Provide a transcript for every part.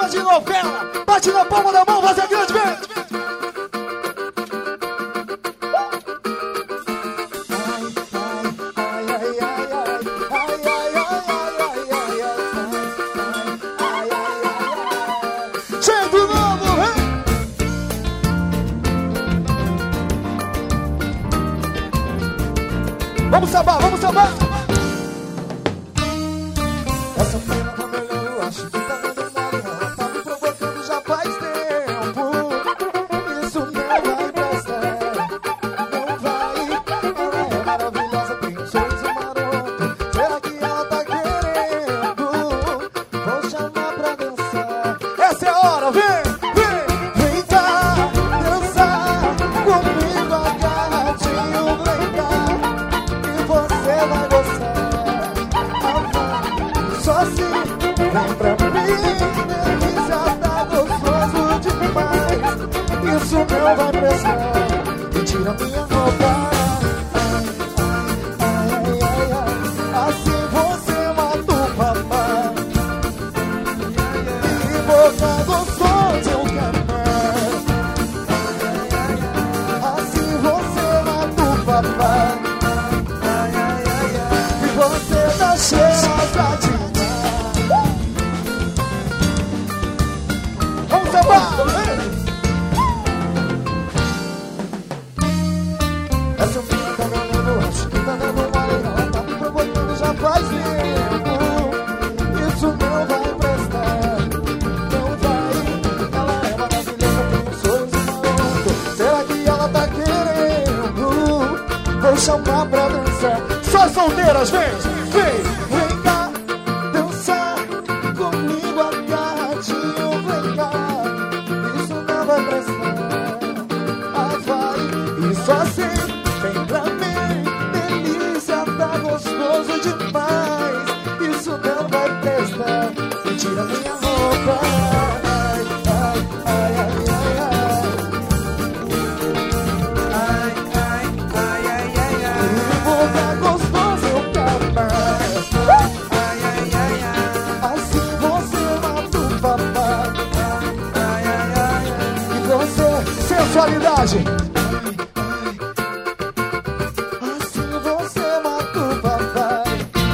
cena de novela. Bate na palma da mão, vai ser grande, vem. Vamos sambar, vamos sambar. Essa menina tá melhor, eu acho que tá dando mole. Ela tá me provocando já faz tempo. Isso não vai prestar, não vai. Ela é maravilhosa, tem um sorriso maroto. Será que ela tá querendo? Vou chamar pra dançar. Essa é a hora, vem, vem. Vem cá, dançar comigo agarradinho, vem cá. Você vai gostar, só assim, vem pra mim, delícia, tá gostoso demais. Isso não vai prestar, me tira minha roupa. Ai, ai, ai, ai, assim você mata o papai. E boca gostosa eu quero mais. Assim você mata o papai. Cheirosa demais. Vamos sambar. Essa menina tá ganhando, acho que tá dando mole. Ela tá me provocando já faz tempo. Isso não vai prestar, não vai. Ela é maravilhosa, tem um sorriso maroto. Será que ela tá querendo? Vou chamar pra dançar. Só solteiras, vem, vem. Vem cá, dançar comigo agarradinho, vem cá. Isso não vai prestar, vai. Isso assim, vem pra mim, delícia, tá gostoso demais. Isso não vai prestar, me tira minha roupa. Ai, ai, ai, ai, ai, ai. Ai, ai, ai, ai, ai, ai. E boca gostosa eu quero mais. Ai, ai, ai, ai. Assim você mata o papai. Ai, ai, ai, ai. E você, sensualidade. Assim você mata o papai.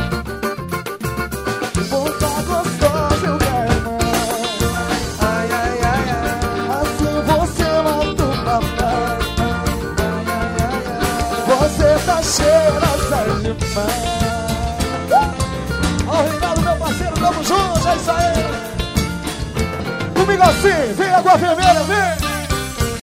Boca gostosa eu quero mais. Ai, ai, ai, ai. Assim você mata o papai. Você tá cheirosa demais. Ó, Reinaldo, meu parceiro, tamo junto, é isso aí. Comigo assim, vem água vermelha, vem.